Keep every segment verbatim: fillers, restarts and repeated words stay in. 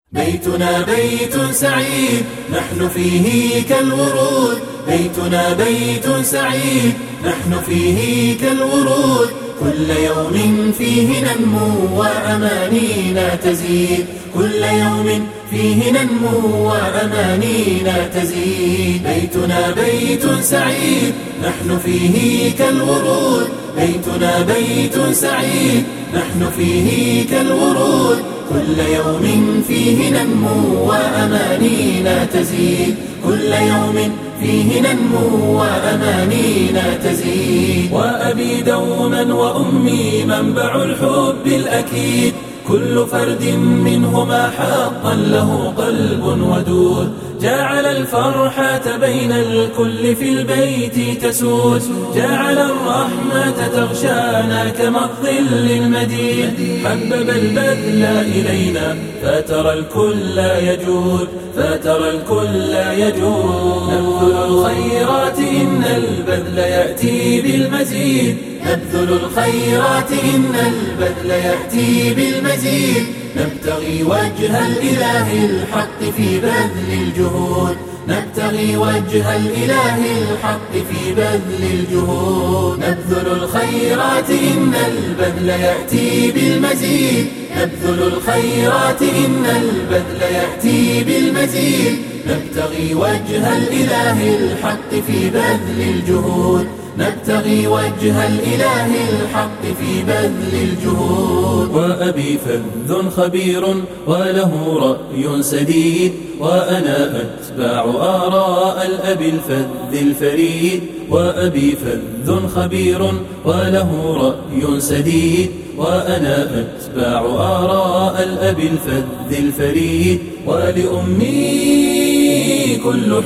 بيتنا بيت سعيد نحن فيه كالورود، بيتنا بيت سعيد نحن فيه كالورود، كل يوم فيه ننمو وأمانينا تزيد، كل يوم فيه ننمو وأمانينا تزيد. بيتنا بيت سعيد نحن فيه كالورود، بيتنا بيت سعيد نحن فيه كالورود، كل يوم فيه ننمو وأمانينا تزيد، كل يوم فيه ننمو وأمانينا تزيد. وأبي دوما وأمي منبع الحب الأكيد، كل فرد منهما حقا له قلب ودود، جعل الفرحة بين الكل في البيت تسود، جعل الرحمة تغشانا كما الظل المديد، حبب البذل إلينا فترى الكل يجود، فترى الكل يجود. نبذل الخيرات إن البذل يأتي بالمزيد، نبذل الخيرات إن البذل يأتي بالمزيد، نبتغي وجه الإله الحق في بذل الجهود، نبتغي وجه الإله الحق في بذل الجهود. نبذل الخيرات إن البذل يأتي بالمزيد، نبذل الخيرات إن البذل يأتي بالمزيد، نبتغي وجه الإله الحق في بذل الجهود، نبتغي وجه الإله الحق في بذل الجهود. وأبي فذ خبير وله رأي سديد، وأنا أتباع آراء الأب الفذ الفريد، وأبي فذ خبير وله رأي سديد، وأنا أتباع آراء الأب الفذ الفريد. ولأمي كل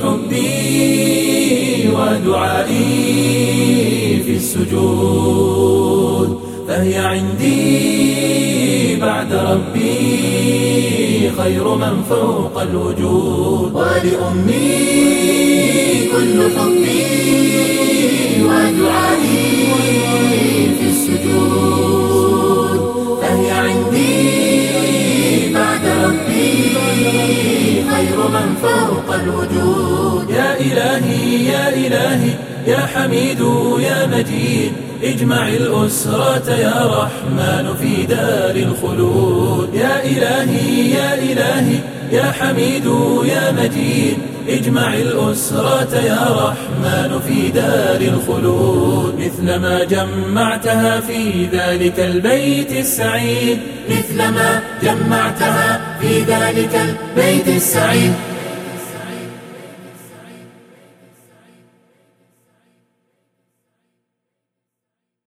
حبي ودعائي في السجود، فهي عندي بعد ربي خير من فوق الوجود. ولأمي كل حبي ودعائي في السجود، فهي عندي بعد ربي خير من فوق الوجود. يا إلهي يا إلهي يا حميد يا مجيد، اجمع الأسرة يا رحمن في دار الخلود. يا إلهي يا إلهي يا حميد يا مجيد، اجمع الأسرة يا رحمن في دار الخلود. مثلما جمعتها في ذلك البيت السعيد، مثلما جمعتها في ذلك البيت السعيد.